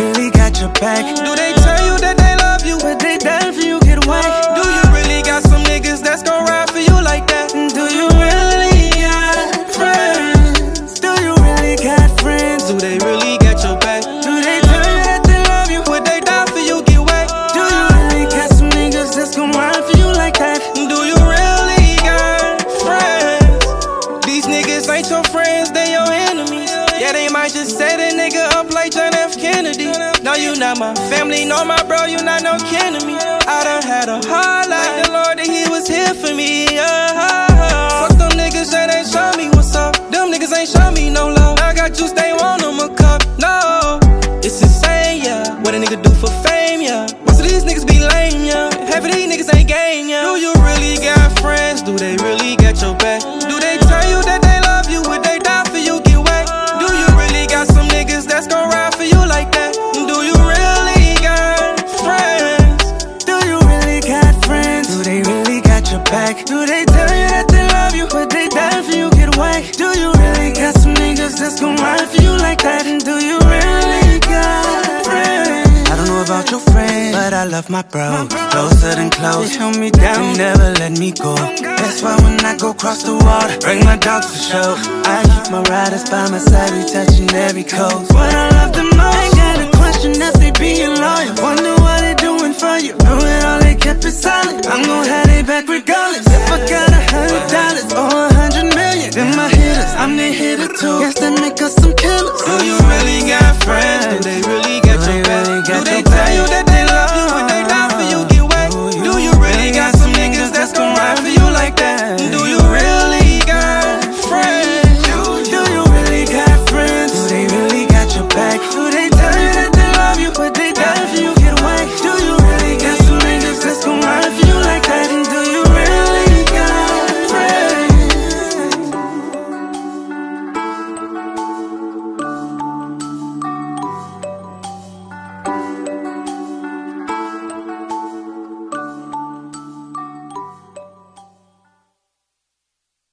really got your back? Do they tell you that they love you, but they down for you get whacked? Do you really got some niggas that's gon' ride for you like that? Do you really got friends? Do you really got friends? Do they really got your back? Do they tell you that they love you, would they die for you get whacked? Do you really got some niggas that's gon' ride for you like that? Do you really got friends? These niggas ain't your friends, they your enemies. Yeah, they might just set a nigga up like John F. Kennedy. No, you not my family, no, my bro, you not no kin to me. I done had a hard life, the Lord that he was here for me. Fuck them niggas that ain't show me what's up. Them niggas ain't show me no love. I got juice, they want them a cup. No, it's insane, yeah. What a nigga do for fame, yeah. Most of these niggas be lame, yeah. Half of these niggas ain't game, yeah. Do you really got friends? Do they really got your back? Do they tell you that they love you? Would they die for you get whacked? Do you really got some niggas that's gon' ride for you like that? Do you really got friends? Do you really got friends? Do they really got your back? Do they tell you that they love you, but they die for you get whacked? Do you really got some niggas that's gon' ride for you like that? And do you really got friends? I don't know about your friends, but I love my bro. Closer than close, they held me down, never let me go. That's why when I go cross the water, bring my dogs for show. I keep my riders by my side, we touching every coast. What I love the most